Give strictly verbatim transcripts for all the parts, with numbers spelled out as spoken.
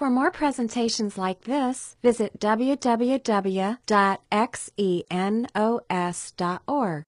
For more presentations like this, visit w w w dot xenos dot org.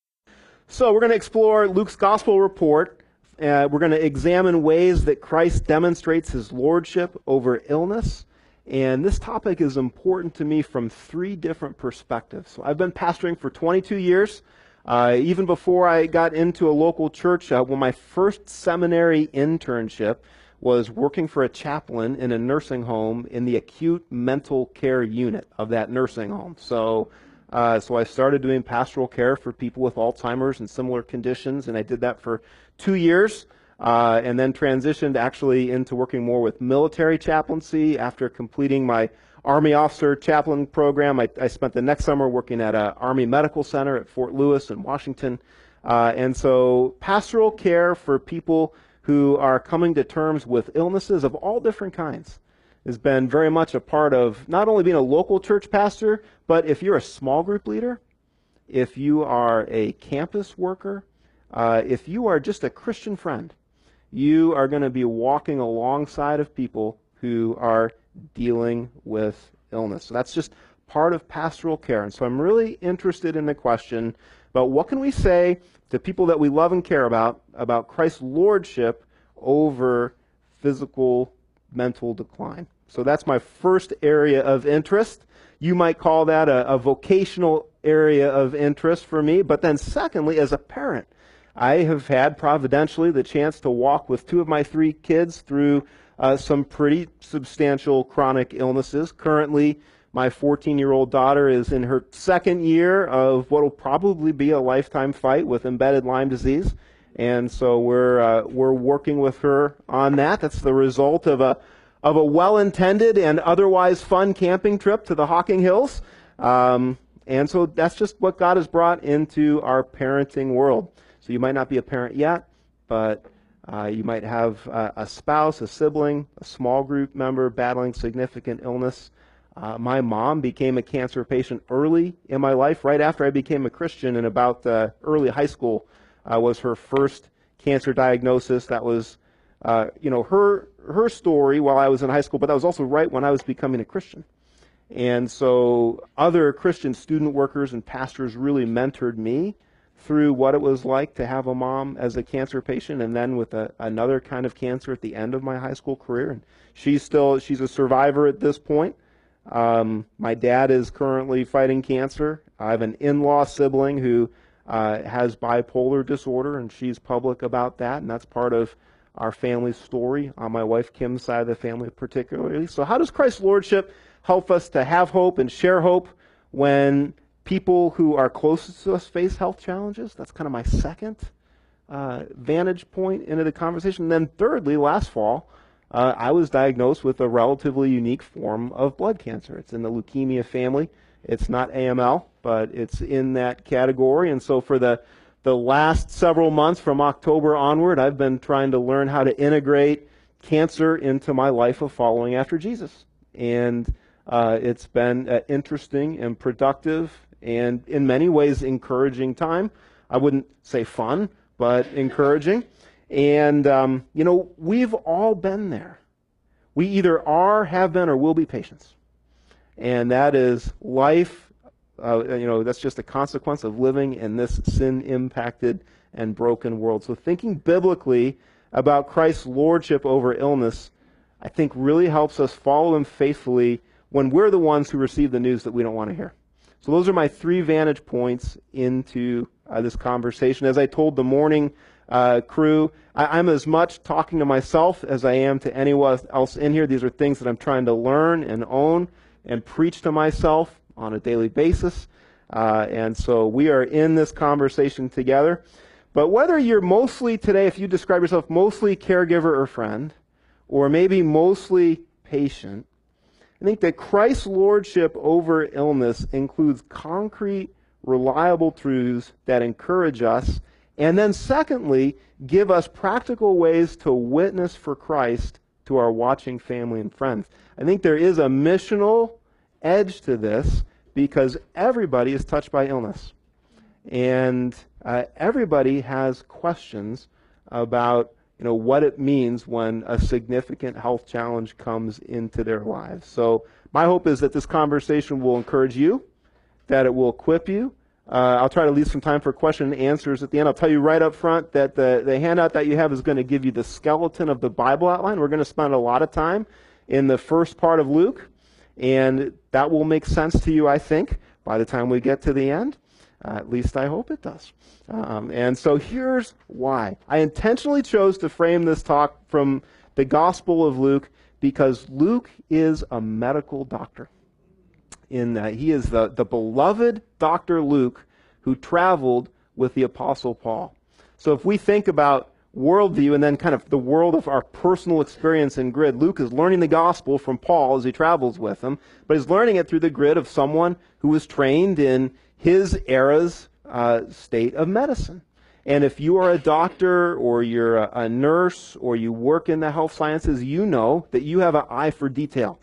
So we're going to explore Luke's Gospel report. Uh, we're going to examine ways that Christ demonstrates his lordship over illness. And this topic is important to me from three different perspectives. So I've been pastoring for twenty-two years. Uh, even before I got into a local church, uh, when my first seminary internship was working for a chaplain in a nursing home in the acute mental care unit of that nursing home. So, uh, so I started doing pastoral care for people with Alzheimer's and similar conditions, and I did that for two years, uh, and then transitioned actually into working more with military chaplaincy. After completing my Army Officer Chaplain program, I, I spent the next summer working at an Army Medical Center at Fort Lewis in Washington. Uh, and so pastoral care for people who are coming to terms with illnesses of all different kinds has been very much a part of not only being a local church pastor, but if you're a small group leader, if you are a campus worker, uh, if you are just a Christian friend, you are going to be walking alongside of people who are dealing with illness. So that's just part of pastoral care. And so I'm really interested in the question about what can we say to people that we love and care about, about Christ's lordship over physical, mental decline. So that's my first area of interest. You might call that a, a vocational area of interest for me. But then secondly, as a parent, I have had providentially the chance to walk with two of my three kids through uh, some pretty substantial chronic illnesses. Currently, my fourteen-year-old daughter is in her second year of what will probably be a lifetime fight with embedded Lyme disease. And so we're uh, we're working with her on that. That's the result of a of a well-intended and otherwise fun camping trip to the Hocking Hills. Um, and so that's just what God has brought into our parenting world. So you might not be a parent yet, but uh, you might have uh, a spouse, a sibling, a small group member battling significant illness. Uh, my mom became a cancer patient early in my life, right after I became a Christian, in about uh, early high school uh, was her first cancer diagnosis. That was, uh, you know, her her story while I was in high school, but that was also right when I was becoming a Christian. And so other Christian student workers and pastors really mentored me through what it was like to have a mom as a cancer patient, and then with a, another kind of cancer at the end of my high school career. And she's still, she's a survivor at this point. Um, my dad is currently fighting cancer. I have an in-law sibling who uh, has bipolar disorder, and she's public about that, and that's part of our family's story, on my wife Kim's side of the family particularly. So how does Christ's lordship help us to have hope and share hope when people who are closest to us face health challenges? That's kind of my second uh, vantage point into the conversation. And then thirdly, last fall, Uh, I was diagnosed with a relatively unique form of blood cancer. It's in the leukemia family. It's not A M L, but it's in that category. And so for the, the last several months from October onward, I've been trying to learn how to integrate cancer into my life of following after Jesus. And uh, it's been an interesting and productive and in many ways encouraging time. I wouldn't say fun, but encouraging. And, um, you know, we've all been there. We either are, have been, or will be patients. And that is life, uh, you know, that's just a consequence of living in this sin-impacted and broken world. So thinking biblically about Christ's lordship over illness, I think really helps us follow him faithfully when we're the ones who receive the news that we don't want to hear. So those are my three vantage points into uh, this conversation. As I told the morning Uh, crew, I, I'm as much talking to myself as I am to anyone else in here. These are things that I'm trying to learn and own and preach to myself on a daily basis. Uh, and so we are in this conversation together. But whether you're mostly today, if you describe yourself mostly caregiver or friend, or maybe mostly patient, I think that Christ's lordship over illness includes concrete, reliable truths that encourage us. And then secondly, give us practical ways to witness for Christ to our watching family and friends. I think there is a missional edge to this because everybody is touched by illness. And uh, everybody has questions about you know, what it means when a significant health challenge comes into their lives. So my hope is that this conversation will encourage you, that it will equip you. Uh, I'll try to leave some time for question and answers at the end. I'll tell you right up front that the, the handout that you have is going to give you the skeleton of the Bible outline. We're going to spend a lot of time in the first part of Luke, and that will make sense to you, I think, by the time we get to the end. Uh, at least I hope it does. Um, and so here's why. I intentionally chose to frame this talk from the Gospel of Luke because Luke is a medical doctor. In that he is the, the beloved Doctor Luke who traveled with the Apostle Paul. So if we think about worldview and then kind of the world of our personal experience in grid, Luke is learning the gospel from Paul as he travels with him, but he's learning it through the grid of someone who was trained in his era's uh, state of medicine. And if you are a doctor or you're a, a nurse or you work in the health sciences, you know that you have an eye for detail.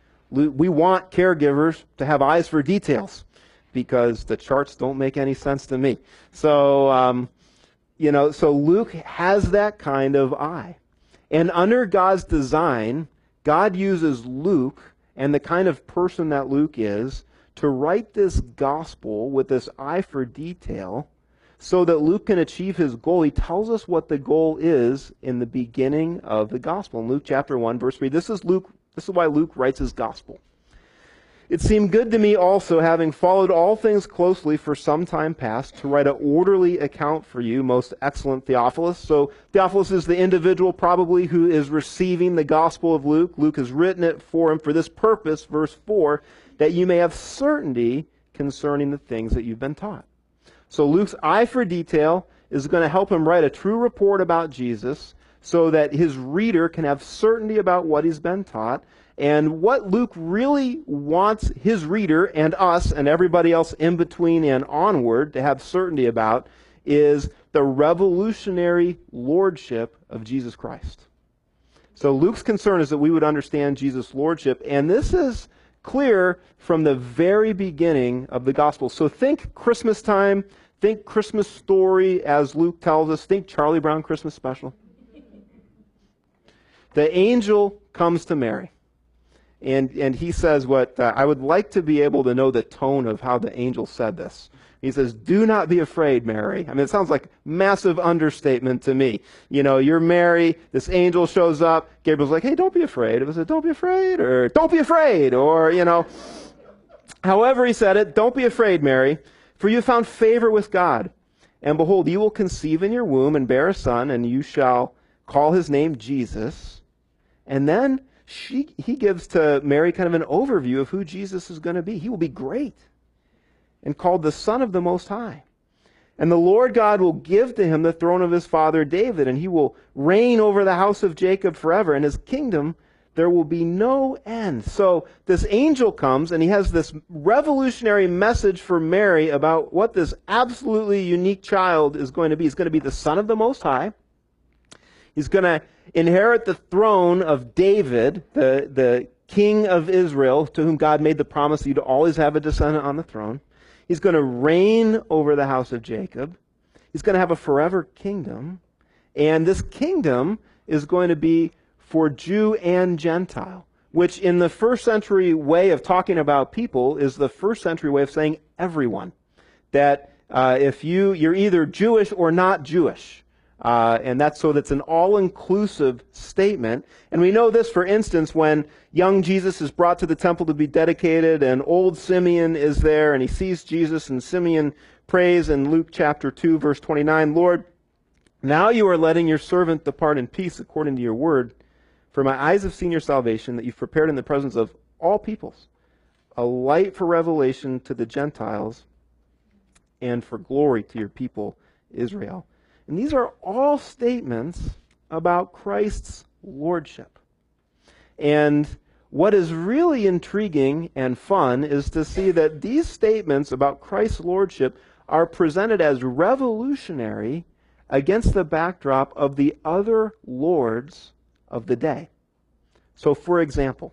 We want caregivers to have eyes for details because the charts don't make any sense to me. So, um, you know, so Luke has that kind of eye. And under God's design, God uses Luke and the kind of person that Luke is to write this gospel with this eye for detail so that Luke can achieve his goal. He tells us what the goal is in the beginning of the gospel. In Luke chapter one, verse three, this is Luke. This is why Luke writes his gospel. It seemed good to me also, having followed all things closely for some time past, to write an orderly account for you, most excellent Theophilus. So Theophilus is the individual probably who is receiving the gospel of Luke. Luke has written it for him for this purpose, verse four, that you may have certainty concerning the things that you've been taught. So Luke's eye for detail is going to help him write a true report about Jesus, so that his reader can have certainty about what he's been taught. And what Luke really wants his reader and us and everybody else in between and onward to have certainty about is the revolutionary lordship of Jesus Christ. So Luke's concern is that we would understand Jesus' lordship, and this is clear from the very beginning of the gospel. So think Christmas time, think Christmas story as Luke tells us, think Charlie Brown Christmas special. The angel comes to Mary, and, and he says what, uh, I would like to be able to know the tone of how the angel said this. He says, do not be afraid, Mary. I mean, it sounds like massive understatement to me. You know, you're Mary, this angel shows up, Gabriel's like, hey, don't be afraid. It was a don't be afraid, or don't be afraid, or, you know. However he said it, don't be afraid, Mary, for you have found favor with God. And behold, you will conceive in your womb and bear a son, and you shall call his name Jesus. And then she, he gives to Mary kind of an overview of who Jesus is going to be. He will be great and called the Son of the Most High. And the Lord God will give to him the throne of his father David, and he will reign over the house of Jacob forever. And his kingdom, there will be no end. So this angel comes, and he has this revolutionary message for Mary about what this absolutely unique child is going to be. He's going to be the Son of the Most High. He's going to inherit the throne of David, the, the king of Israel, to whom God made the promise that you'd always have a descendant on the throne. He's going to reign over the house of Jacob. He's going to have a forever kingdom. And this kingdom is going to be for Jew and Gentile, which in the first century way of talking about people is the first century way of saying everyone. That uh, if you, you're either Jewish or not Jewish. Uh, and that's so that's an all-inclusive statement. And we know this, for instance, when young Jesus is brought to the temple to be dedicated, and old Simeon is there, and he sees Jesus, and Simeon prays in Luke chapter two, verse twenty-nine, Lord, now you are letting your servant depart in peace according to your word, for my eyes have seen your salvation, that you've prepared in the presence of all peoples, a light for revelation to the Gentiles, and for glory to your people, Israel. And these are all statements about Christ's lordship. And what is really intriguing and fun is to see that these statements about Christ's lordship are presented as revolutionary against the backdrop of the other lords of the day. So, for example,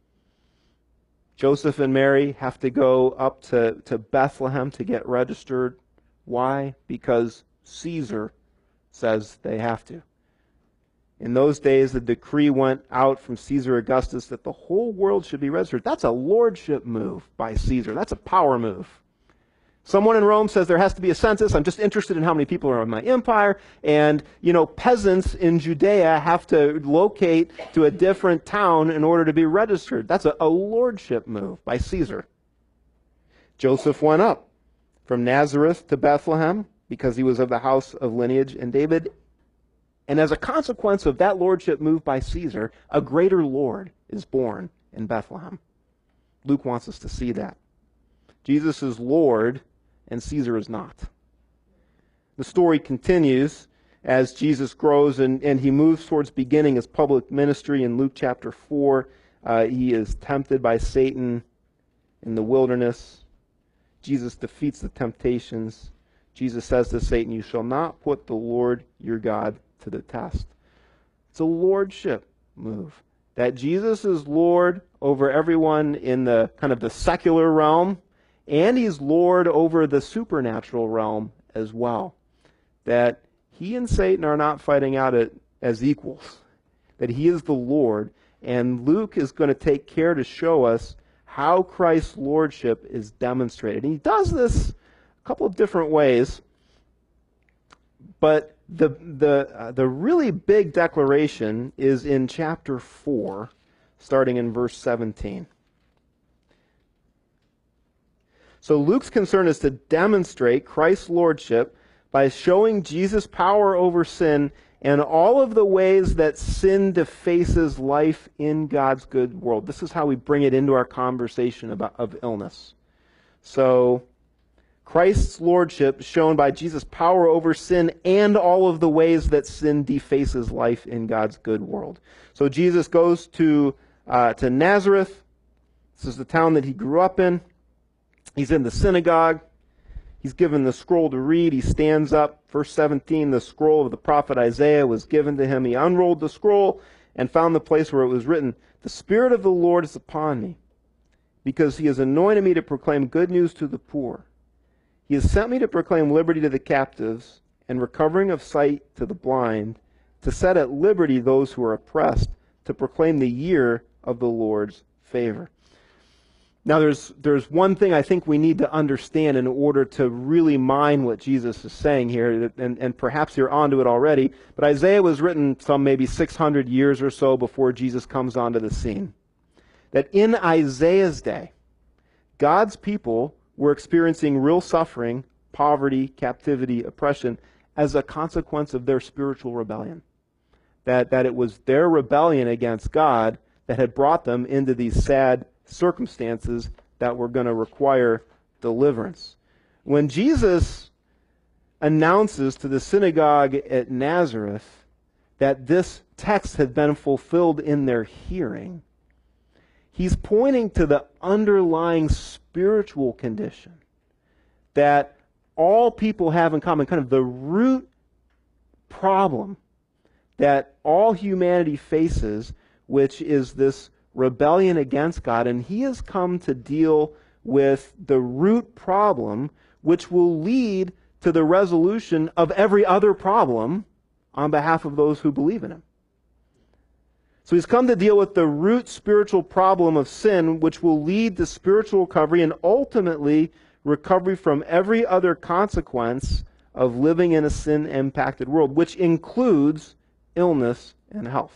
Joseph and Mary have to go up to, to Bethlehem to get registered. Why? Because Caesar says they have to. In those days, the decree went out from Caesar Augustus that the whole world should be registered. That's a lordship move by Caesar. That's a power move. Someone in Rome says there has to be a census. I'm just interested in how many people are in my empire. And, you know, peasants in Judea have to locate to a different town in order to be registered. That's a, a lordship move by Caesar. Joseph went up from Nazareth to Bethlehem because he was of the house of lineage in David. And as a consequence of that lordship move by Caesar, a greater Lord is born in Bethlehem. Luke wants us to see that. Jesus is Lord and Caesar is not. The story continues as Jesus grows and, and he moves towards beginning his public ministry in Luke chapter four. Uh, he is tempted by Satan in the wilderness. Jesus defeats the temptations. Jesus says to Satan, "You shall not put the Lord your God to the test." It's a lordship move. That Jesus is Lord over everyone in the kind of the secular realm, and he's Lord over the supernatural realm as well. That he and Satan are not fighting out it as equals. That he is the Lord, and Luke is going to take care to show us how Christ's lordship is demonstrated. And he does this a couple of different ways, but The the uh, the really big declaration is in chapter four, starting in verse seventeen. So Luke's concern is to demonstrate Christ's lordship by showing Jesus' power over sin and all of the ways that sin defaces life in God's good world. This is how we bring it into our conversation about of illness. So Christ's lordship shown by Jesus' power over sin and all of the ways that sin defaces life in God's good world. So Jesus goes to uh, to Nazareth. This is the town that he grew up in. He's in the synagogue. He's given the scroll to read. He stands up. Verse seventeen, the scroll of the prophet Isaiah was given to him. He unrolled the scroll and found the place where it was written, "The Spirit of the Lord is upon me, because he has anointed me to proclaim good news to the poor. He has sent me to proclaim liberty to the captives and recovering of sight to the blind, to set at liberty those who are oppressed, to proclaim the year of the Lord's favor." Now there's there's one thing I think we need to understand in order to really mine what Jesus is saying here, and, and perhaps you're onto it already, but Isaiah was written some maybe six hundred years or so before Jesus comes onto the scene. That in Isaiah's day, God's people were experiencing real suffering, poverty, captivity, oppression as a consequence of their spiritual rebellion. That, that it was their rebellion against God that had brought them into these sad circumstances that were going to require deliverance. When Jesus announces to the synagogue at Nazareth that this text had been fulfilled in their hearing, he's pointing to the underlying spiritual condition that all people have in common, kind of the root problem that all humanity faces, which is this rebellion against God. And he has come to deal with the root problem, which will lead to the resolution of every other problem on behalf of those who believe in him. So he's come to deal with the root spiritual problem of sin, which will lead to spiritual recovery and ultimately recovery from every other consequence of living in a sin-impacted world, which includes illness and health.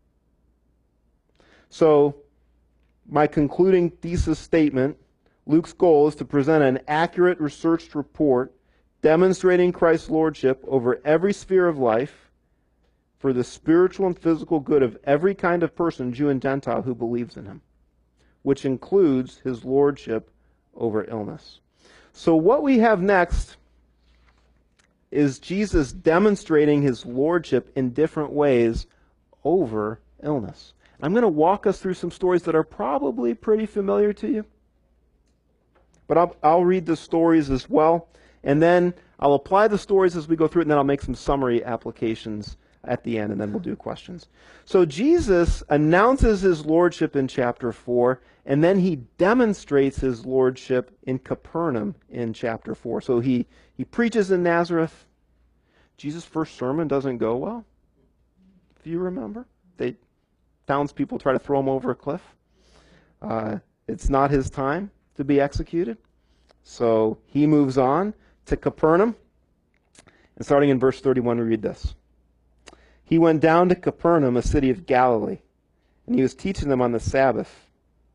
So, my concluding thesis statement, Luke's goal is to present an accurate researched report demonstrating Christ's lordship over every sphere of life for the spiritual and physical good of every kind of person, Jew and Gentile, who believes in him, which includes his lordship over illness. So what we have next is Jesus demonstrating his lordship in different ways over illness. I'm going to walk us through some stories that are probably pretty familiar to you. But I'll, I'll read the stories as well, and then I'll apply the stories as we go through it, and then I'll make some summary applications at the end, and then we'll do questions. So Jesus announces his lordship in chapter four, and then he demonstrates his lordship in Capernaum in chapter four. So he, he preaches in Nazareth. Jesus' first sermon doesn't go well. if you remember. They, townspeople try to throw him over a cliff. Uh, it's not his time to be executed. So he moves on to Capernaum. And starting in verse thirty-one, we read this. He went down to Capernaum, a city of Galilee, and he was teaching them on the Sabbath.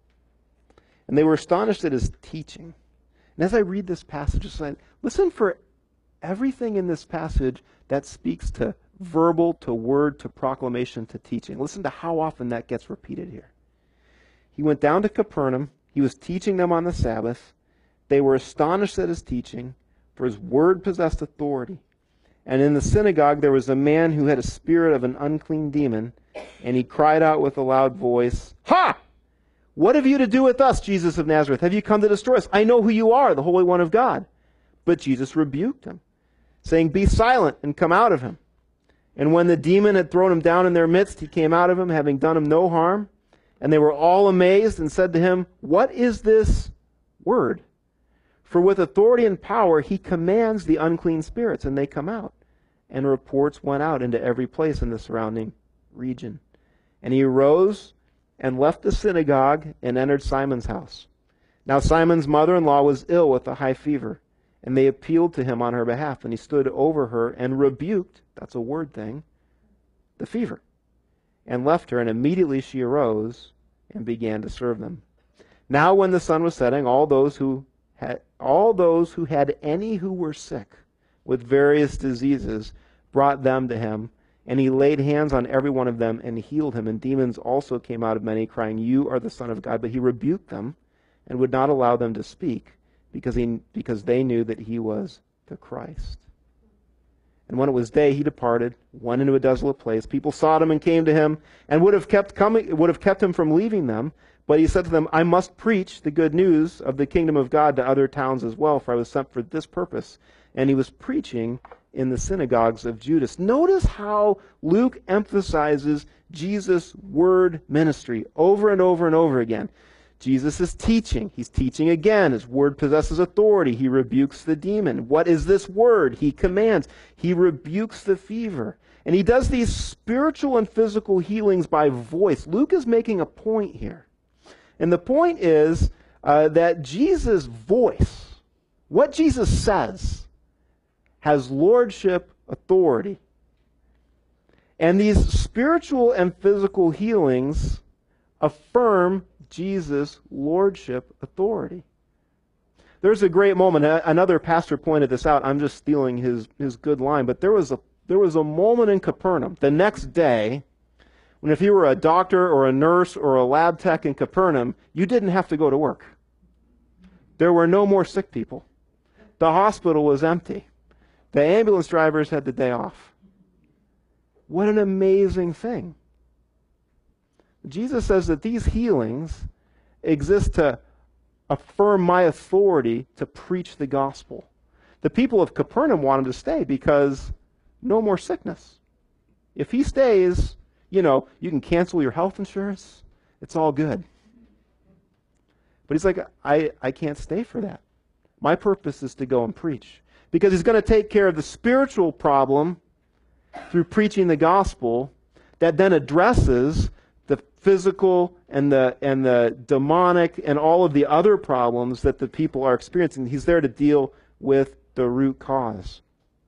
And they were astonished at his teaching. And as I read this passage, it's like, listen for everything in this passage that speaks to verbal, to word, to proclamation, to teaching. Listen to how often that gets repeated here. He went down to Capernaum. He was teaching them on the Sabbath. They were astonished at his teaching, for his word possessed authority. And in the synagogue there was a man who had a spirit of an unclean demon, and he cried out with a loud voice, "Ha! What have you to do with us, Jesus of Nazareth? Have you come to destroy us? I know who you are, the Holy One of God." But Jesus rebuked him, saying, "Be silent and come out of him." And when the demon had thrown him down in their midst, he came out of him, having done him no harm. And they were all amazed and said to him, "What is this word? For with authority and power he commands the unclean spirits, and they come out." And reports went out into every place in the surrounding region. And he arose and left the synagogue and entered Simon's house. Now Simon's mother-in-law was ill with a high fever, and they appealed to him on her behalf. And he stood over her and rebuked, that's a word thing, the fever, and left her. And immediately she arose and began to serve them. Now when the sun was setting, all those who had all those who had any who were sick with various diseases brought them to him, and he laid hands on every one of them and healed him. And demons also came out of many, crying, "You are the Son of God." But he rebuked them and would not allow them to speak, because he because they knew that he was the Christ. And when it was day, he departed, went into a desolate place. People sought him and came to him, and would have kept coming, would have kept him from leaving them. But he said to them, "I must preach the good news of the kingdom of God to other towns as well, for I was sent for this purpose." And he was preaching in the synagogues of Judas. Notice how Luke emphasizes Jesus' word ministry over and over and over again. Jesus is teaching. He's teaching again. His word possesses authority. He rebukes the demon. What is this word? He commands. He rebukes the fever. And he does these spiritual and physical healings by voice. Luke is making a point here. And the point is uh, that Jesus' voice, what Jesus says, has lordship authority. And these spiritual and physical healings affirm Jesus' lordship authority. There's a great moment. Another pastor pointed this out. I'm just stealing his, his good line. But there was a there was a moment in Capernaum the next day when if you were a doctor or a nurse or a lab tech in Capernaum, you didn't have to go to work. There were no more sick people. The hospital was empty. The ambulance drivers had the day off. What an amazing thing. Jesus says that these healings exist to affirm my authority to preach the gospel. The people of Capernaum want him to stay because no more sickness. If he stays, you know, you can cancel your health insurance. It's all good. But he's like, I, I can't stay for that. My purpose is to go and preach. Because he's going to take care of the spiritual problem through preaching the gospel that then addresses the physical and the and the demonic and all of the other problems that the people are experiencing. He's there to deal with the root cause.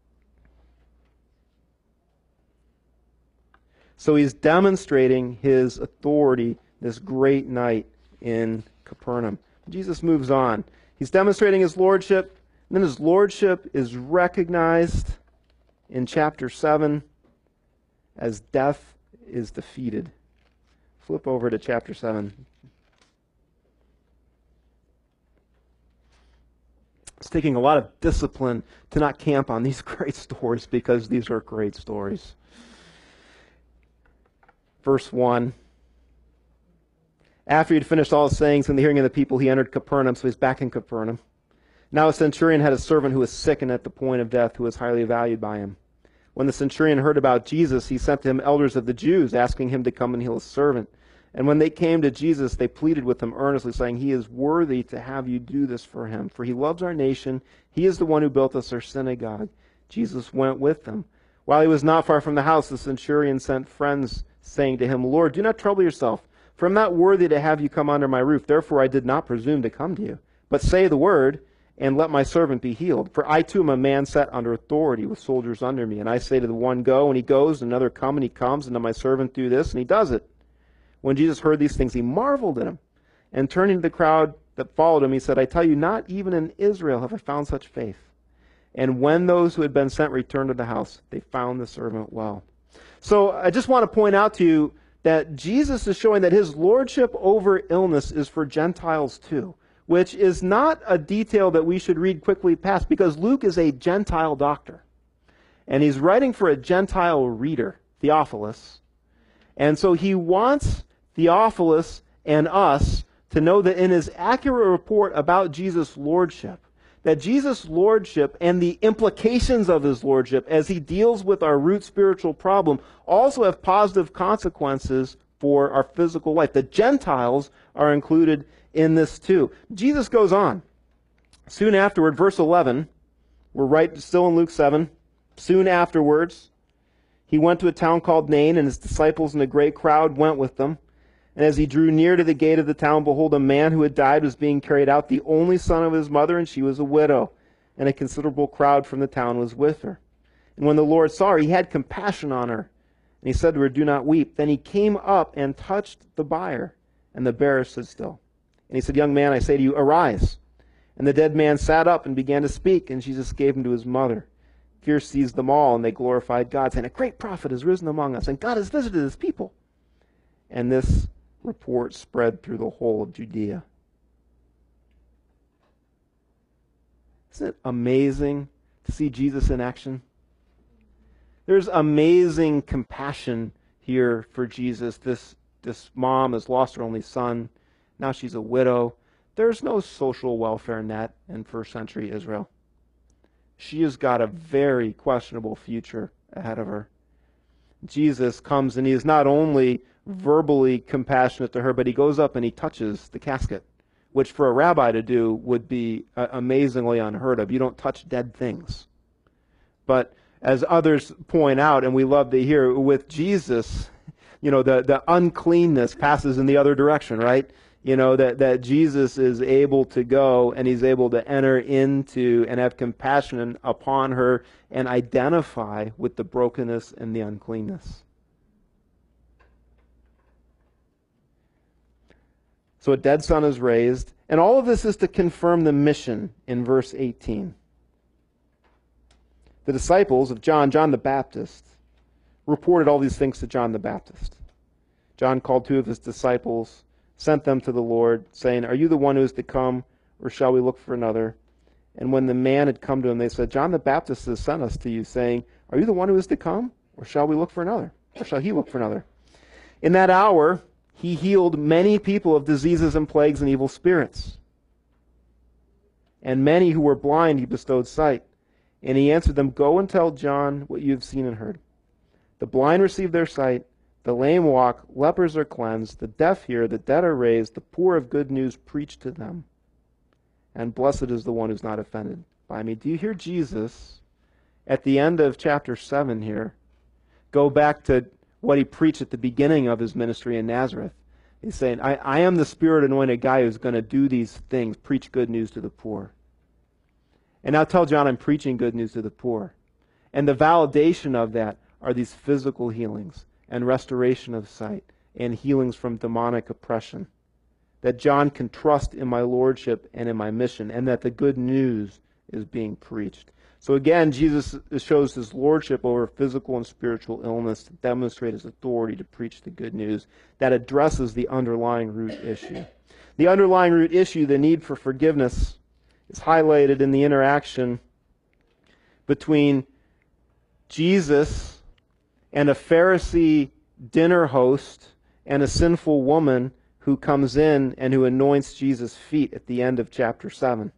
So he's demonstrating his authority this great night in Capernaum. Jesus moves on. He's demonstrating his lordship. And then his lordship is recognized in chapter seven as death is defeated. Flip over to chapter seven. It's taking a lot of discipline to not camp on these great stories because these are great stories. Verse one. After he had finished all his sayings in the hearing of the people, he entered Capernaum, so he's back in Capernaum. Now a centurion had a servant who was sick and at the point of death, who was highly valued by him. When the centurion heard about Jesus, he sent to him elders of the Jews, asking him to come and heal his servant. And when they came to Jesus, they pleaded with him earnestly, saying, "He is worthy to have you do this for him, for he loves our nation. He is the one who built us our synagogue." Jesus went with them. While he was not far from the house, the centurion sent friends, saying to him, Lord, do not trouble yourself, for I am not worthy to have you come under my roof. Therefore I did not presume to come to you. But say the word, and let my servant be healed. For I too am a man set under authority, with soldiers under me. And I say to the one, go, and he goes, and another, come, and he comes, and to my servant, do this, and he does it. When Jesus heard these things, he marveled at him. And turning to the crowd that followed him, he said, I tell you, not even in Israel have I found such faith. And when those who had been sent returned to the house, they found the servant well. So I just want to point out to you that Jesus is showing that his lordship over illness is for Gentiles too, which is not a detail that we should read quickly past, because Luke is a Gentile doctor. And he's writing for a Gentile reader, Theophilus. And so he wants Theophilus and us to know that in his accurate report about Jesus' lordship, that Jesus' lordship and the implications of his lordship as he deals with our root spiritual problem also have positive consequences for our physical life. The Gentiles are included in this too. Jesus goes on. Soon afterward, verse eleven, we're right still in Luke seven. Soon afterwards, he went to a town called Nain, and his disciples and a great crowd went with them. And as he drew near to the gate of the town, behold, a man who had died was being carried out, the only son of his mother, and she was a widow. And a considerable crowd from the town was with her. And when the Lord saw her, he had compassion on her. And he said to her, do not weep. Then he came up and touched the bier, and the bearer stood still. And he said, young man, I say to you, arise. And the dead man sat up and began to speak, and Jesus gave him to his mother. Fear seized them all, and they glorified God, saying, a great prophet has risen among us, and God has visited his people. And this report spread through the whole of Judea. Isn't it amazing to see Jesus in action? There's amazing compassion here for Jesus. This, this mom has lost her only son. Now she's a widow. There's no social welfare net in first century Israel. She has got a very questionable future ahead of her. Jesus comes and he is not only verbally compassionate to her, but he goes up and he touches the casket, which for a rabbi to do would be uh, amazingly unheard of. You don't touch dead things. But as others point out, and we love to hear, with Jesus, you know, the, the uncleanness passes in the other direction, right? You know, that, that Jesus is able to go and he's able to enter into and have compassion upon her and identify with the brokenness and the uncleanness. So a dead son is raised, and all of this is to confirm the mission in verse eighteen. The disciples of John, John the Baptist, reported all these things to John the Baptist. John called two of his disciples, sent them to the Lord, saying, are you the one who is to come, or shall we look for another? And when the man had come to him, they said, John the Baptist has sent us to you, saying, are you the one who is to come, or shall we look for another? Or shall he look for another? In that hour, he healed many people of diseases and plagues and evil spirits. And many who were blind he bestowed sight. And he answered them, go and tell John what you have seen and heard. The blind receive their sight, the lame walk, lepers are cleansed, the deaf hear, the dead are raised, the poor have good news preached to them. And blessed is the one who's not offended by me. Do you hear Jesus at the end of chapter seven here go back to what he preached at the beginning of his ministry in Nazareth? He's saying, I, I am the Spirit anointed guy who's going to do these things, preach good news to the poor. And now tell John I'm preaching good news to the poor. And the validation of that are these physical healings and restoration of sight and healings from demonic oppression. That John can trust in my lordship and in my mission, and that the good news is being preached. So again, Jesus shows his lordship over physical and spiritual illness to demonstrate his authority to preach the good news that addresses the underlying root issue. The underlying root issue, the need for forgiveness, is highlighted in the interaction between Jesus and a Pharisee dinner host and a sinful woman who comes in and who anoints Jesus' feet at the end of chapter seven.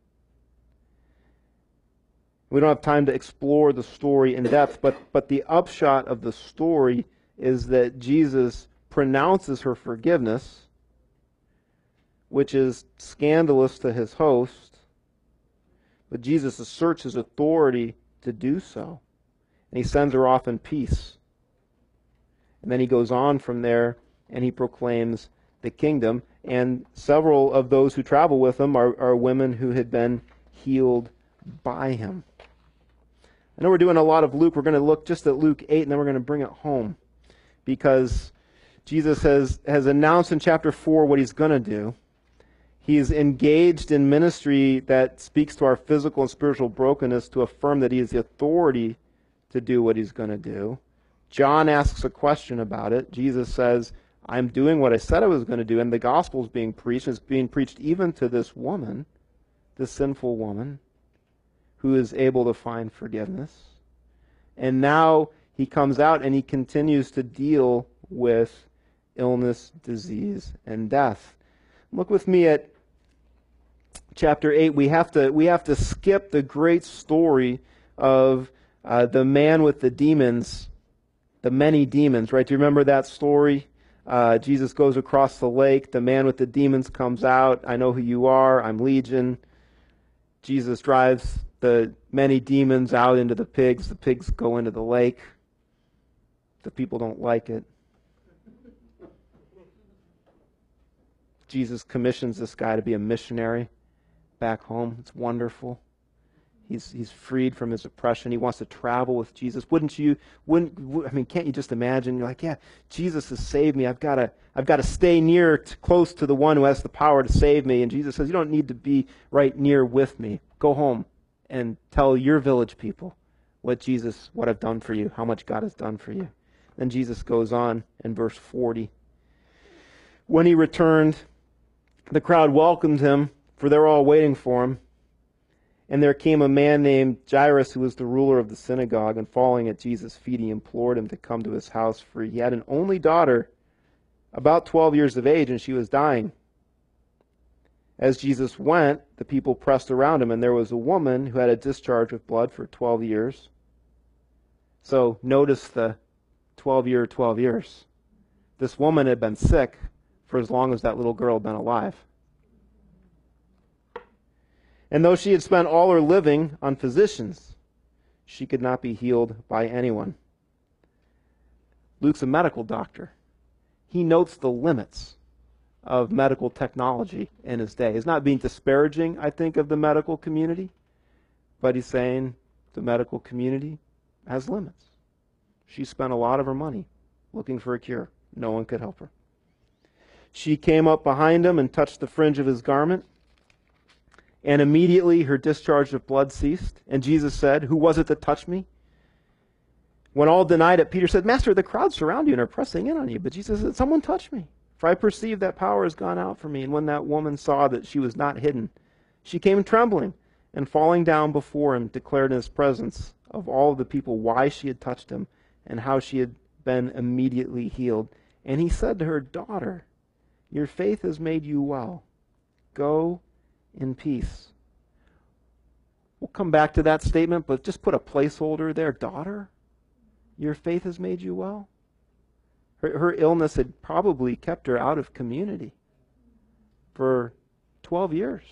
We don't have time to explore the story in depth, but, but the upshot of the story is that Jesus pronounces her forgiveness, which is scandalous to his host, but Jesus asserts his authority to do so. and he sends her off in peace. And then he goes on from there, and he proclaims the kingdom. And several of those who travel with him are, are women who had been healed by him. I know we're doing a lot of Luke. We're going to look just at Luke eight, and then we're going to bring it home. Because Jesus has, has announced in chapter four what he's going to do. He's engaged in ministry that speaks to our physical and spiritual brokenness to affirm that he has the authority to do what he's going to do. John asks a question about it. Jesus says, I'm doing what I said I was going to do, and the gospel is being preached. It's being preached even to this woman, this sinful woman, who is able to find forgiveness. And now he comes out and he continues to deal with illness, disease, and death. Look with me at chapter eight. We have to we have to skip the great story of uh, the man with the demons, the many demons, right? Do you remember that story? Uh, Jesus goes across the lake. The man with the demons comes out. I know who you are. I'm Legion. Jesus drives the many demons out into the pigs. The pigs go into the lake. The people don't like it. Jesus commissions this guy to be a missionary back home. It's wonderful. He's he's freed from his oppression. He wants to travel with Jesus. Wouldn't you? Wouldn't I mean? Can't you just imagine? You're like, yeah, Jesus has saved me. I've got to I've got to stay near, to, close to the one who has the power to save me. And Jesus says, you don't need to be right near with me. Go home and tell your village people what Jesus, what I've done for you, how much God has done for you. Then Jesus goes on in verse forty. When he returned, the crowd welcomed him, for they were all waiting for him. And there came a man named Jairus, who was the ruler of the synagogue, and falling at Jesus' feet, he implored him to come to his house, for he had an only daughter, about twelve years of age, and she was dying. As Jesus went, the people pressed around him, and there was a woman who had a discharge of blood for twelve years. So notice the twelve year, twelve years. This woman had been sick for as long as that little girl had been alive. And though she had spent all her living on physicians, she could not be healed by anyone. Luke's a medical doctor. He notes the limits of medical technology in his day. He's not being disparaging, I think, of the medical community, but he's saying the medical community has limits. She spent a lot of her money looking for a cure. No one could help her. She came up behind him and touched the fringe of his garment, and immediately her discharge of blood ceased. And Jesus said, who was it that touched me? When all denied it, Peter said, Master, the crowd surround you and are pressing in on you. But Jesus said, someone touched me, for I perceive that power has gone out from me. And when that woman saw that she was not hidden, she came trembling, and falling down before him, declared in his presence of all of the people why she had touched him, and how she had been immediately healed. And he said to her, Daughter, your faith has made you well. Go in peace. We'll come back to that statement, but just put a placeholder there. Daughter, your faith has made you well. Her, her illness had probably kept her out of community for twelve years.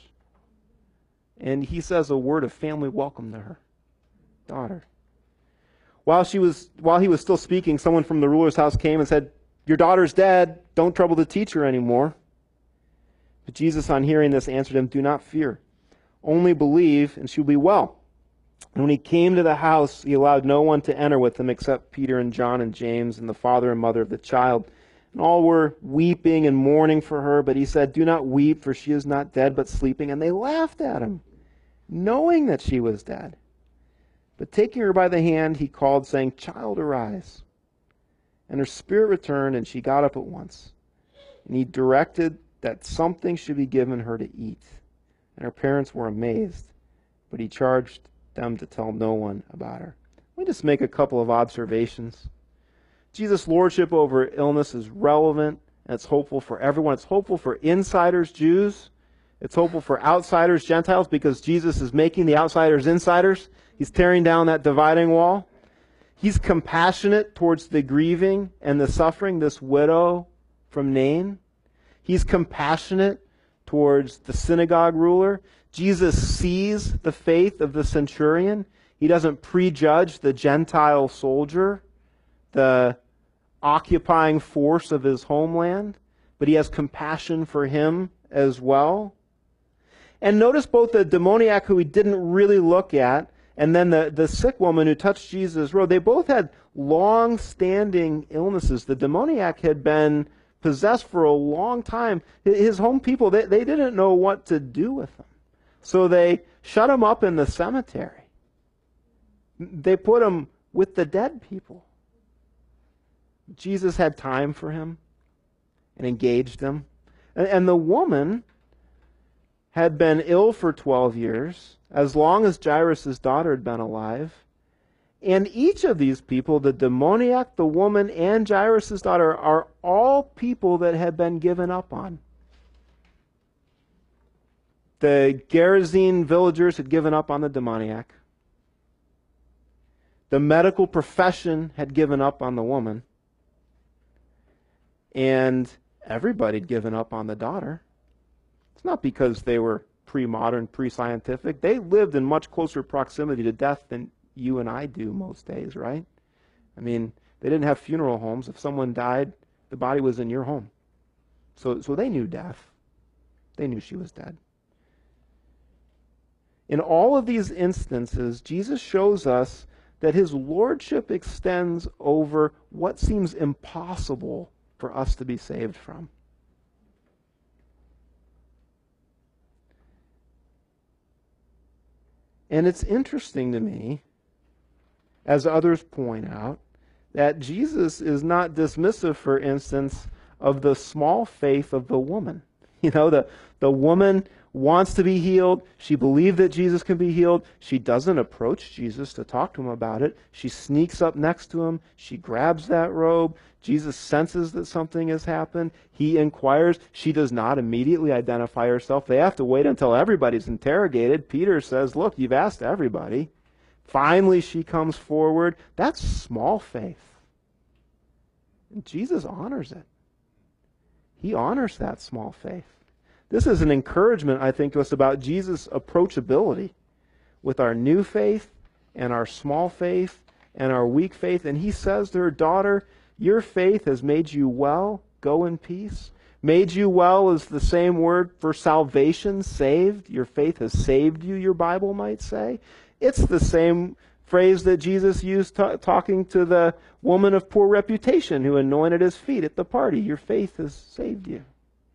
And he says a word of family welcome to her. Daughter. While she was, while he was still speaking, someone from the ruler's house came and said, your daughter's dead. Don't trouble the teacher anymore. But Jesus, on hearing this, answered him, do not fear. Only believe, and she will be well. And when he came to the house, he allowed no one to enter with him except Peter and John and James and the father and mother of the child. And all were weeping and mourning for her. But he said, do not weep, for she is not dead, but sleeping. And they laughed at him, knowing that she was dead. But taking her by the hand, he called, saying, Child, arise. And her spirit returned, and she got up at once. And he directed that something should be given her to eat. And her parents were amazed, but he charged them to tell no one about her. Let me just make a couple of observations. Jesus' lordship over illness is relevant, and it's hopeful for everyone. It's hopeful for insiders, Jews. It's hopeful for outsiders, Gentiles, because Jesus is making the outsiders insiders. He's tearing down that dividing wall. He's compassionate towards the grieving and the suffering, this widow from Nain. He's compassionate towards the synagogue ruler. Jesus sees the faith of the centurion. He doesn't prejudge the Gentile soldier, the occupying force of his homeland, but he has compassion for him as well. And notice both the demoniac who he didn't really look at and then the, the sick woman who touched Jesus' robe, they both had long-standing illnesses. The demoniac had been possessed for a long time. His home people, they, they didn't know what to do with him. So they shut him up in the cemetery. They put him with the dead people. Jesus had time for him and engaged him. And, and the woman had been ill for twelve years, as long as Jairus' daughter had been alive. And each of these people, the demoniac, the woman, and Jairus' daughter, are all people that had been given up on. The Gerasene villagers had given up on the demoniac. The medical profession had given up on the woman. And everybody had given up on the daughter. It's not because they were pre-modern, pre-scientific. They lived in much closer proximity to death than you and I do most days, right? I mean, they didn't have funeral homes. If someone died, the body was in your home. So, so they knew death. They knew she was dead. In all of these instances, Jesus shows us that his lordship extends over what seems impossible for us to be saved from. And it's interesting to me, as others point out, that Jesus is not dismissive, for instance, of the small faith of the woman. You know, the, the woman wants to be healed. She believed that Jesus can be healed. She doesn't approach Jesus to talk to him about it. She sneaks up next to him. She grabs that robe. Jesus senses that something has happened. He inquires. She does not immediately identify herself. They have to wait until everybody's interrogated. Peter says, look, you've asked everybody. Finally, she comes forward. That's small faith. And Jesus honors it. He honors that small faith. This is an encouragement, I think, to us about Jesus' approachability with our new faith and our small faith and our weak faith. And he says to her, daughter, your faith has made you well. Go in peace. Made you well is the same word for salvation, saved. Your faith has saved you, your Bible might say. It's the same phrase that Jesus used t- talking to the woman of poor reputation who anointed his feet at the party. Your faith has saved you.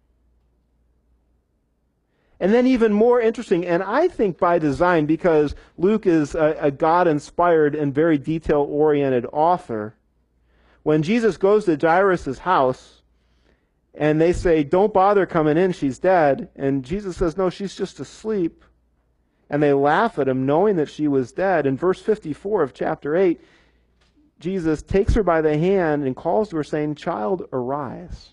And then even more interesting, and I think by design, because Luke is a, a God-inspired and very detail-oriented author, when Jesus goes to Jairus' house, and they say, don't bother coming in, she's dead, and Jesus says, no, she's just asleep, and they laugh at him, knowing that she was dead. In verse fifty-four of chapter eight, Jesus takes her by the hand and calls to her, saying, child, arise.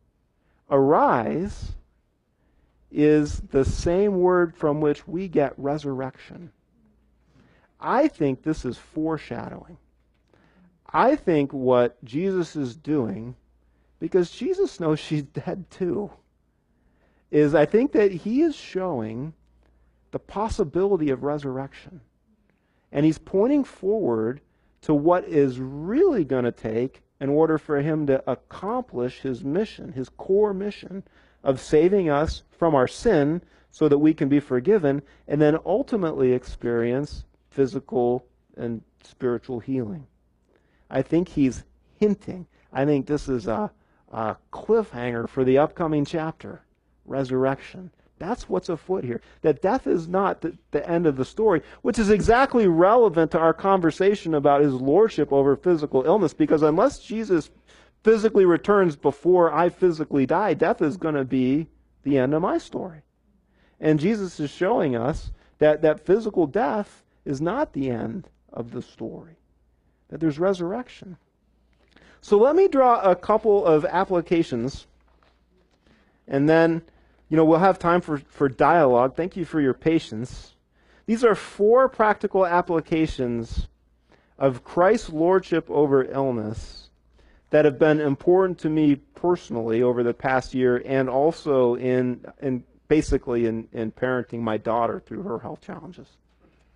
Arise is the same word from which we get resurrection. I think this is foreshadowing. I think what Jesus is doing, because Jesus knows she's dead too, is I think that he is showing the possibility of resurrection. And he's pointing forward to what is really going to take in order for him to accomplish his mission, his core mission of saving us from our sin so that we can be forgiven and then ultimately experience physical and spiritual healing. I think he's hinting. I think this is a, a cliffhanger for the upcoming chapter, resurrection. That's what's afoot here. That death is not the, the end of the story, which is exactly relevant to our conversation about his lordship over physical illness, because unless Jesus physically returns before I physically die, death is going to be the end of my story. And Jesus is showing us that, that physical death is not the end of the story, that there's resurrection. So let me draw a couple of applications, and then you know, we'll have time for, for dialogue. Thank you for your patience. These are four practical applications of Christ's lordship over illness that have been important to me personally over the past year, and also in, in basically in, in parenting my daughter through her health challenges.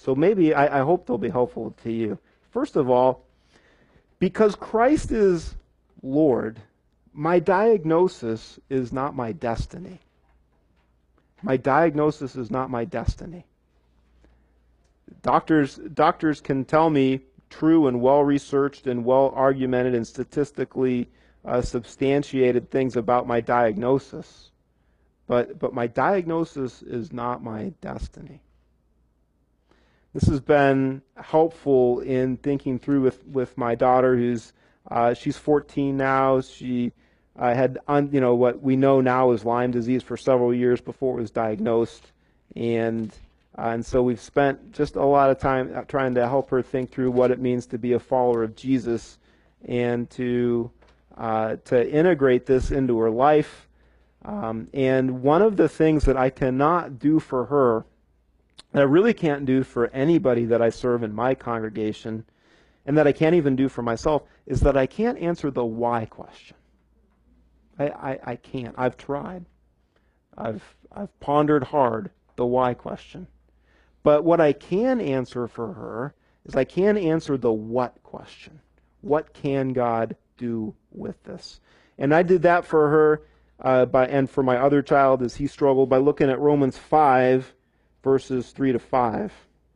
So maybe, I, I hope they'll be helpful to you. First of all, because Christ is Lord, my diagnosis is not my destiny. My diagnosis is not my destiny. Doctors, doctors can tell me true and well-researched and well-argumented and statistically uh, substantiated things about my diagnosis. But, but my diagnosis is not my destiny. This has been helpful in thinking through with, with my daughter, who's uh, she's fourteen now. She uh, had un, you know what we know now is Lyme disease for several years before it was diagnosed, and uh, and so we've spent just a lot of time trying to help her think through what it means to be a follower of Jesus, and to uh, to integrate this into her life. Um, and one of the things that I cannot do for her, that I really can't do for anybody that I serve in my congregation, and that I can't even do for myself, is that I can't answer the why question. I, I, I can't. I've tried. I've, I've pondered hard the why question. But what I can answer for her is I can answer the what question. What can God do with this? And I did that for her, uh, by, and for my other child as he struggled, by looking at Romans five, verses three to five.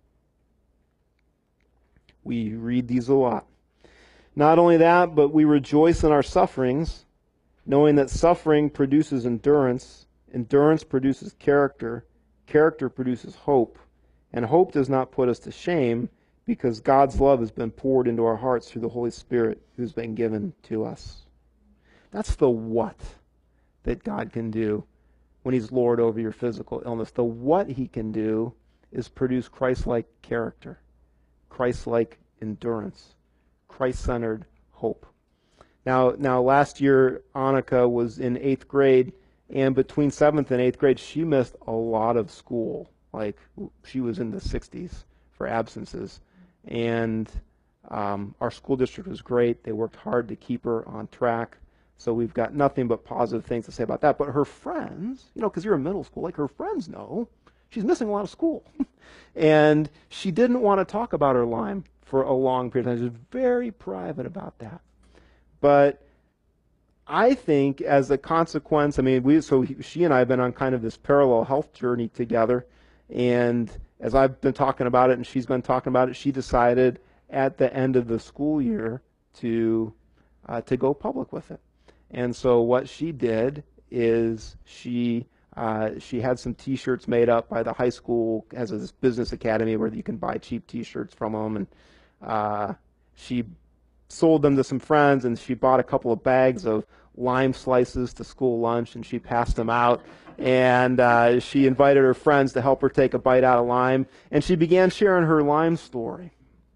We read these a lot. Not only that, but we rejoice in our sufferings, knowing that suffering produces endurance, endurance produces character, character produces hope, and hope does not put us to shame, because God's love has been poured into our hearts through the Holy Spirit who's been given to us. That's the what that God can do when he's Lord over your physical illness. The what he can do is produce Christ-like character, Christ-like endurance, Christ-centered hope. Now, now last year, Annika was in eighth grade, and between seventh and eighth grade, she missed a lot of school. Like, she was in the sixties for absences. And um, our school district was great. They worked hard to keep her on track. So we've got nothing but positive things to say about that. But her friends, you know, because you're in middle school, like her friends know she's missing a lot of school. And she didn't want to talk about her Lyme for a long period of time. She was very private about that. But I think as a consequence, I mean, we so she and I have been on kind of this parallel health journey together. And as I've been talking about it and she's been talking about it, she decided at the end of the school year to uh, to go public with it. And so what she did is she uh, she had some T-shirts made up by the high school, has this business academy where you can buy cheap T-shirts from them, and uh, she sold them to some friends, and she bought a couple of bags of lime slices to school lunch, and she passed them out, and uh, she invited her friends to help her take a bite out of lime, and she began sharing her Lyme story.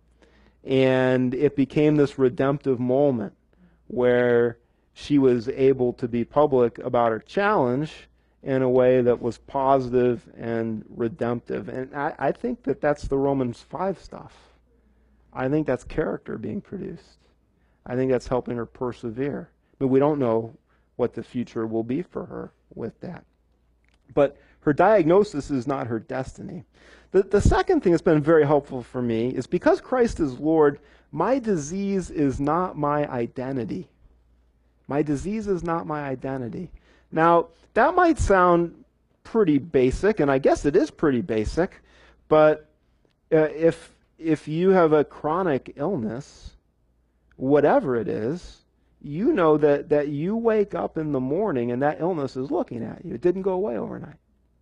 And it became this redemptive moment where she was able to be public about her challenge in a way that was positive and redemptive. And I, I think that that's the Romans five stuff. I think that's character being produced. I think that's helping her persevere. But we don't know what the future will be for her with that. But her diagnosis is not her destiny. The, the second thing that's been very helpful for me is because Christ is Lord, my disease is not my identity. My disease is not my identity. Now, that might sound pretty basic, and I guess it is pretty basic, but uh, if if you have a chronic illness, whatever it is, you know that, that you wake up in the morning and that illness is looking at you. It didn't go away overnight.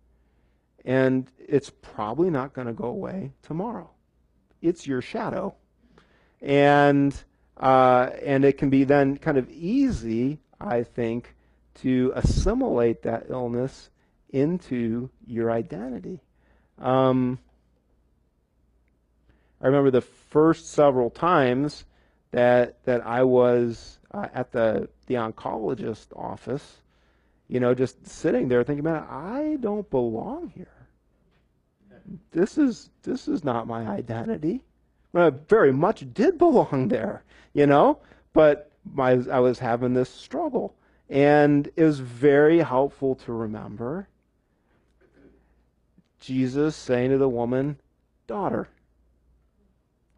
And it's probably not going to go away tomorrow. It's your shadow. And Uh, and it can be then kind of easy, I think, to assimilate that illness into your identity. Um, I remember the first several times that that I was uh, at the the oncologist office, you know, just sitting there thinking, man, I don't belong here. This is this is not my identity. Well, I very much did belong there, you know, but my, I was having this struggle. And it was very helpful to remember Jesus saying to the woman, daughter,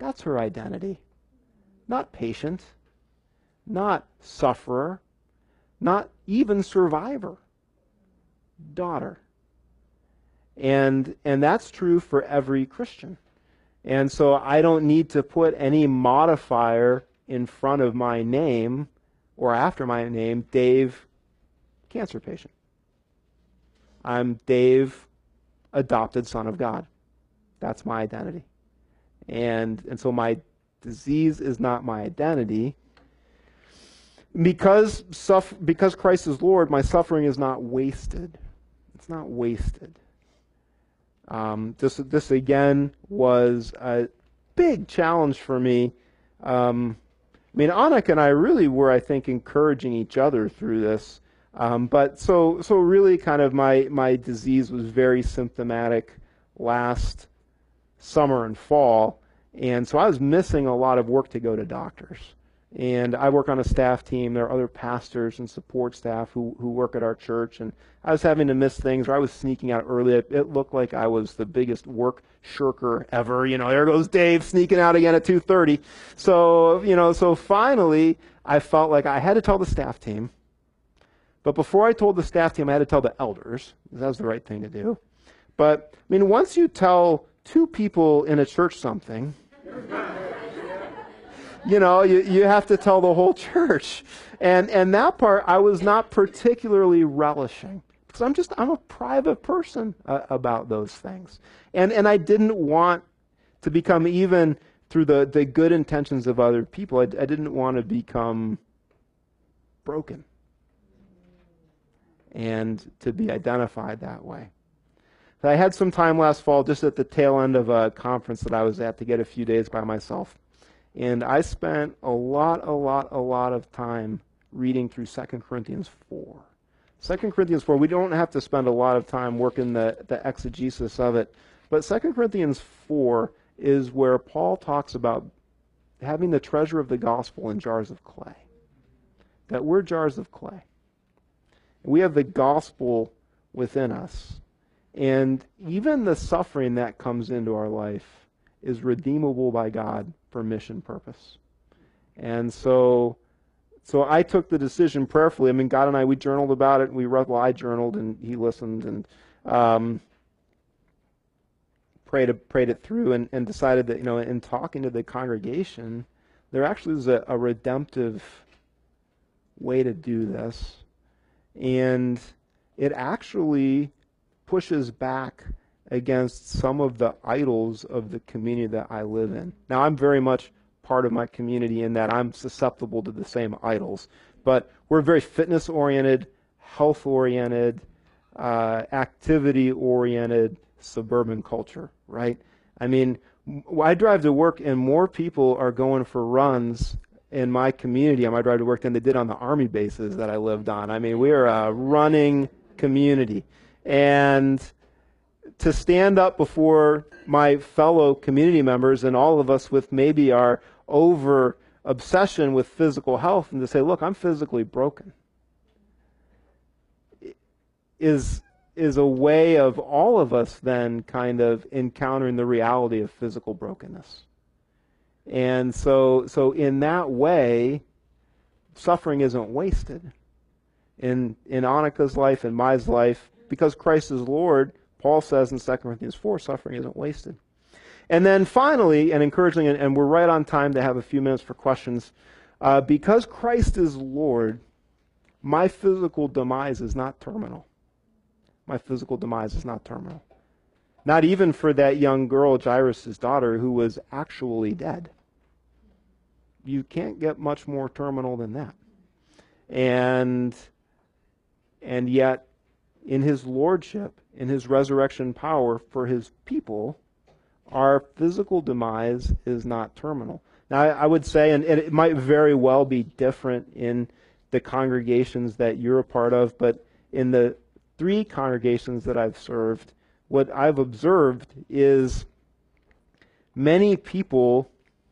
That's her identity. Not patient, not sufferer, not even survivor. Daughter. And and that's true for every Christian. And so I don't need to put any modifier in front of my name or after my name, Dave, cancer patient. I'm Dave, adopted son of God. That's my identity. And and so my disease is not my identity. Because suff- because Christ is Lord, my suffering is not wasted. It's not wasted. Um, this this again was a big challenge for me. Um, I mean, Annika and I really were, I think, encouraging each other through this. Um, but so so really, kind of my my disease was very symptomatic last summer and fall, and so I was missing a lot of work to go to doctors. And I work on a staff team. There are other pastors and support staff who, who work at our church. And I was having to miss things, or I was sneaking out early. It, it looked like I was the biggest work shirker ever. You know, there goes Dave sneaking out again at two thirty. So, you know, so finally I felt like I had to tell the staff team. But before I told the staff team, I had to tell the elders. That was the right thing to do. But, I mean, once you tell two people in a church something, you know, you, you have to tell the whole church. And and that part I was not particularly relishing. Because I'm just, I'm a private person uh, about those things. And and I didn't want to become, even through the, the good intentions of other people, I, I didn't want to become broken. And to be identified that way. So I had some time last fall, just at the tail end of a conference that I was at, to get a few days by myself. And I spent a lot, a lot, a lot of time reading through Second Corinthians four. Second Corinthians four, we don't have to spend a lot of time working the, the exegesis of it, but Second Corinthians four is where Paul talks about having the treasure of the gospel in jars of clay. That we're jars of clay. We have the gospel within us. And even the suffering that comes into our life is redeemable by God for mission purpose. And so so I took the decision prayerfully. I mean, God and I, we journaled about it. We wrote, well, I journaled, and he listened, and um, prayed prayed it through, and, and decided that, you know, in talking to the congregation, there actually is a, a redemptive way to do this. And it actually pushes back against some of the idols of the community that I live in. Now, I'm very much part of my community in that I'm susceptible to the same idols, but we're very fitness-oriented, health-oriented, uh, activity-oriented suburban culture, right? I mean, I drive to work and more people are going for runs in my community on my drive to work than they did on the Army bases that I lived on. I mean, we are a running community. And to stand up before my fellow community members and all of us with maybe our over obsession with physical health and to say, look, I'm physically broken, is is a way of all of us then kind of encountering the reality of physical brokenness. And so so in that way, suffering isn't wasted. In in Annika's life, in my life, because Christ is Lord, Paul says in Second Corinthians four, suffering isn't wasted. And then finally, and encouraging, and, and we're right on time to have a few minutes for questions, uh, because Christ is Lord, my physical demise is not terminal. My physical demise is not terminal. Not even for that young girl, Jairus' daughter, who was actually dead. You can't get much more terminal than that. And, and yet, in his lordship, in his resurrection power for his people, our physical demise is not terminal. Now, I, I would say, and, and it might very well be different in the congregations that you're a part of, but in the three congregations that I've served, what I've observed is many people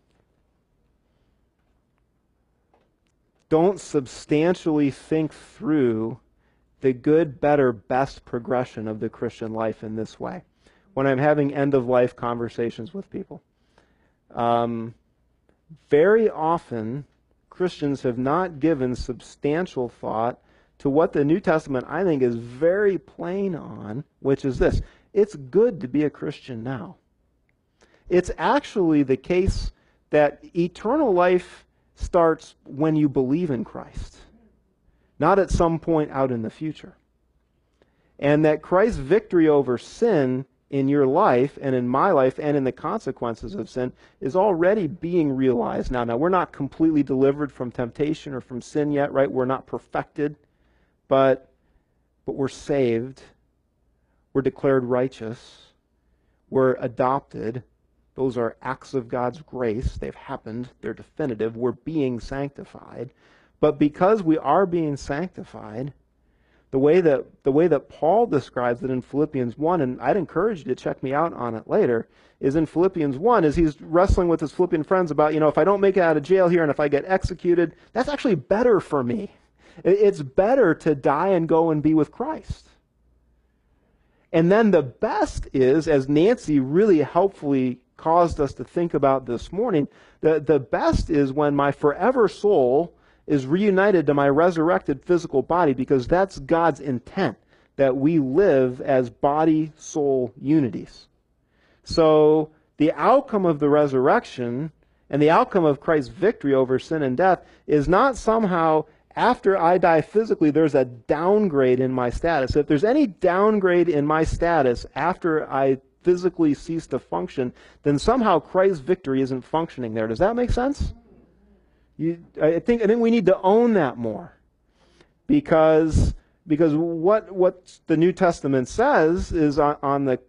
don't substantially think through the good, better, best progression of the Christian life in this way when I'm having end-of-life conversations with people. Um, very often, Christians have not given substantial thought to what the New Testament, I think, is very plain on, which is this: it's good to be a Christian now. It's actually the case that eternal life starts when you believe in Christ, not at some point out in the future. And that Christ's victory over sin in your life and in my life and in the consequences of sin is already being realized now. Now, we're not completely delivered from temptation or from sin yet, right? We're not perfected, but, but we're saved. We're declared righteous. We're adopted. Those are acts of God's grace. They've happened. They're definitive. We're being sanctified. But because we are being sanctified, the way that the way that Paul describes it in Philippians one, and I'd encourage you to check me out on it later, is in Philippians one, as he's wrestling with his Philippian friends about, you know, if I don't make it out of jail here and if I get executed, that's actually better for me. It's better to die and go and be with Christ. And then the best is, as Nancy really helpfully caused us to think about this morning, the, the best is when my forever soul is reunited to my resurrected physical body, because that's God's intent, that we live as body-soul unities. So the outcome of the resurrection and the outcome of Christ's victory over sin and death is not somehow after I die physically there's a downgrade in my status. If there's any downgrade in my status after I physically cease to function, then somehow Christ's victory isn't functioning there. Does that make sense? You, I think I think we need to own that more, because because what what the New Testament says is on, on the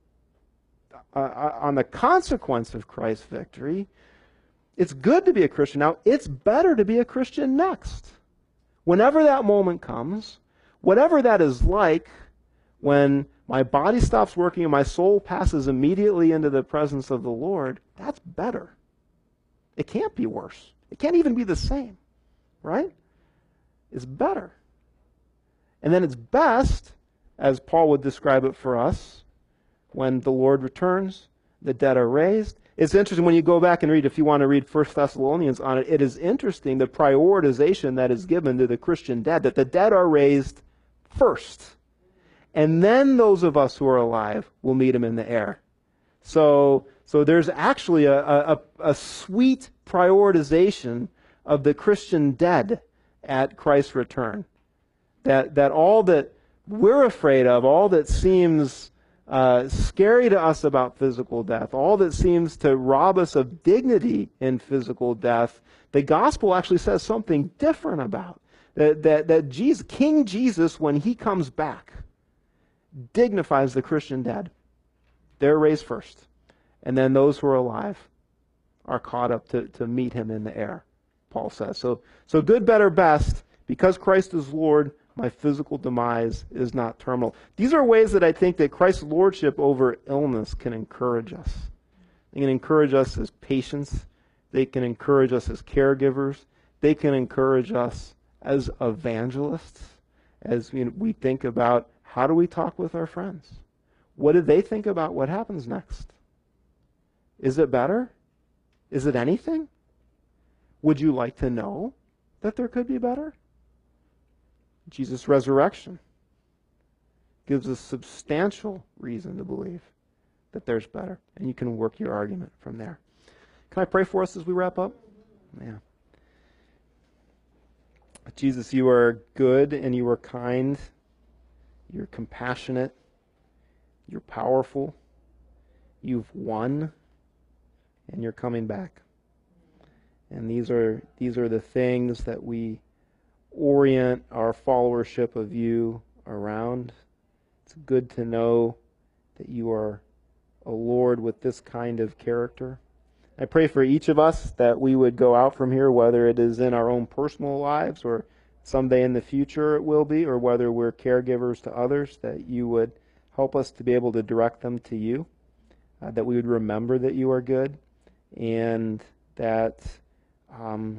uh, on the consequence of Christ's victory. It's good to be a Christian now. It's better to be a Christian next. Whenever that moment comes, whatever that is like, when my body stops working and my soul passes immediately into the presence of the Lord, that's better. It can't be worse. It can't even be the same, right? It's better. And then it's best, as Paul would describe it for us, when the Lord returns, the dead are raised. It's interesting when you go back and read, if you want to read First Thessalonians on it, it is interesting the prioritization that is given to the Christian dead, that the dead are raised first. And then those of us who are alive will meet him in the air. So, so there's actually a, a, a sweet prioritization of the Christian dead at Christ's return. That, that all that we're afraid of, all that seems uh, scary to us about physical death, all that seems to rob us of dignity in physical death, the gospel actually says something different about. That, that, that Jesus, King Jesus, when he comes back, dignifies the Christian dead. They're raised first. And then those who are alive are caught up to, to meet him in the air, Paul says. So, so good, better, best. Because Christ is Lord, my physical demise is not terminal. These are ways that I think that Christ's lordship over illness can encourage us. They can encourage us as patients. They can encourage us as caregivers. They can encourage us as evangelists, as we, we think about how do we talk with our friends. What do they think about what happens next? Is it better? Is it anything? Would you like to know that there could be better? Jesus' resurrection gives us substantial reason to believe that there's better. And you can work your argument from there. Can I pray for us as we wrap up? Yeah. Jesus, you are good and you are kind. You're compassionate. You're powerful. You've won. And you're coming back. And these are these are the things that we orient our followership of you around. It's good to know that you are a Lord with this kind of character. I pray for each of us that we would go out from here, whether it is in our own personal lives or someday in the future it will be, or whether we're caregivers to others, that you would help us to be able to direct them to you, uh, that we would remember that you are good, and that um,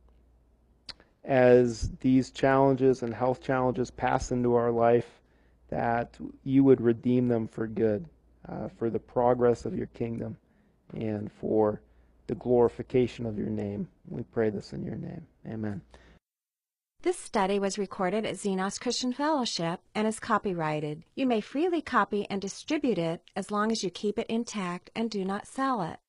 as these challenges and health challenges pass into our life, that you would redeem them for good, uh, for the progress of your kingdom, and for the glorification of your name. We pray this in your name. Amen. This study was recorded at Xenos Christian Fellowship and is copyrighted. You may freely copy and distribute it as long as you keep it intact and do not sell it.